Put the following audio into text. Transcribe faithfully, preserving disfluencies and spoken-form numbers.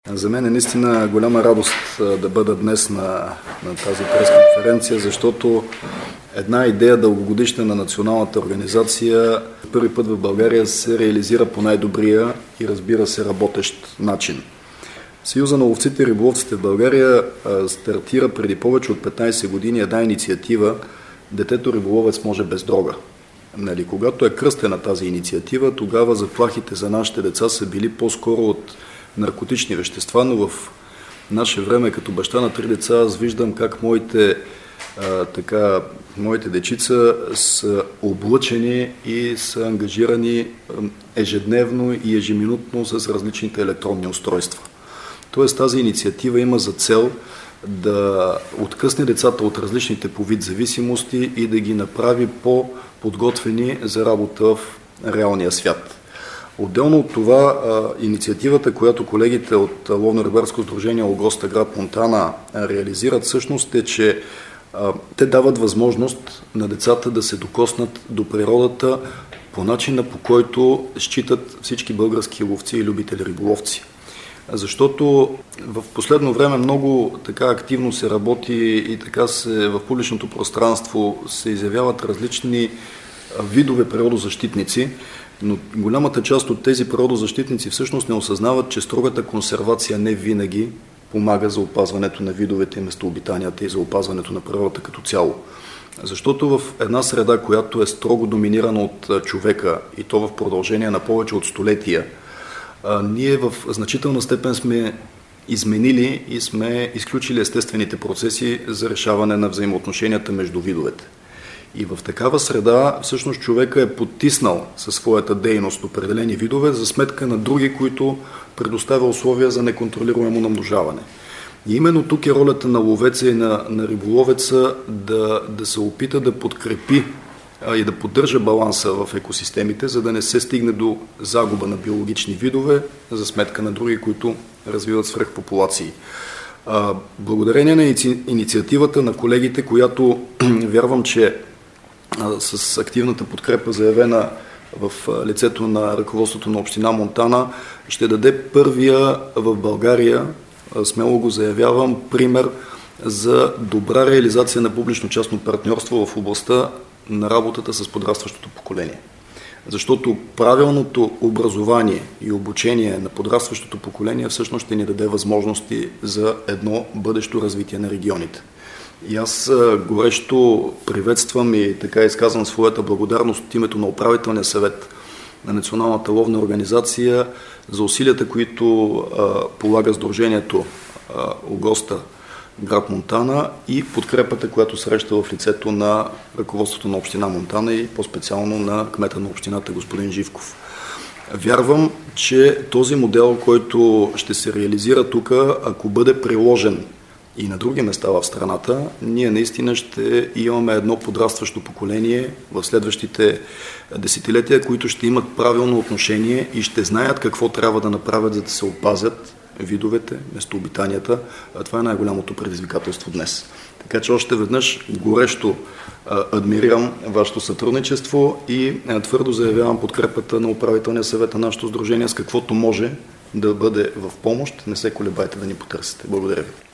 За мен е наистина голяма радост да бъда днес на, на тази пресконференция, защото една идея дългогодишна на националната организация първи път в България се реализира по най-добрия и, разбира се, работещ начин. Съюза на ловците и риболовците в България стартира преди повече от петнайсет години една инициатива "Детето риболовец може без дрога". Нали, когато е кръстена тази инициатива, тогава заплахите за нашите деца са били по-скоро от наркотични вещества, но в наше време, като баща на три деца, аз виждам как моите, а, така, моите дечица са облъчени и са ангажирани ежедневно и ежеминутно с различните електронни устройства. Тоест тази инициатива има за цел да откъсне децата от различните по вид зависимости и да ги направи по-подготвени за работа в реалния свят. Отделно от това, инициативата, която колегите от Ловно-рибарско сдружение Огоста, град Монтана, реализират, всъщност е, че те дават възможност на децата да се докоснат до природата по начина, по който считат всички български ловци и любители риболовци. Защото в последно време много така активно се работи и така се в публичното пространство се изявяват различни видове природозащитници, но голямата част от тези природозащитници всъщност не осъзнават, че строгата консервация не винаги помага за опазването на видовете и местообитанията и за опазването на природата като цяло. Защото в една среда, която е строго доминирана от човека и то в продължение на повече от столетия, ние в значителна степен сме изменили и сме изключили естествените процеси за решаване на взаимоотношенията между видовете. И в такава среда всъщност човека е потиснал със своята дейност определени видове за сметка на други, които предоставя условия за неконтролируемо намножаване. И именно тук е ролята на ловеца и на, на риболовеца да, да се опита да подкрепи а, и да поддържа баланса в екосистемите, за да не се стигне до загуба на биологични видове за сметка на други, които развиват свръхпопулации. А, благодарение на инициативата на колегите, която вярвам, че с активната подкрепа, заявена в лицето на ръководството на община Монтана, ще даде първия в България, смело го заявявам, пример за добра реализация на публично-частно партньорство в областта на работата с подрастващото поколение. Защото правилното образование и обучение на подрастващото поколение всъщност ще ни даде възможности за едно бъдещо развитие на регионите. И аз горещо приветствам и така изказвам своята благодарност от името на управителния съвет на Националната ловна организация за усилията, които а, полага сдружението а, Огоста, град Монтана, и подкрепата, която среща в лицето на ръководството на община Монтана и по-специално на кмета на общината господин Живков. Вярвам, че този модел, който ще се реализира тук, ако бъде приложен и на други места в страната, ние наистина ще имаме едно подрастващо поколение в следващите десетилетия, които ще имат правилно отношение и ще знаят какво трябва да направят, за да се опазят видовете, местообитанията. Това е най-голямото предизвикателство днес. Така че още веднъж горещо адмирирам вашето сътрудничество и твърдо заявявам подкрепата на управителния съвет на нашето сдружение с каквото може да бъде в помощ. Не се колебайте да ни потърсите. Благодаря ви.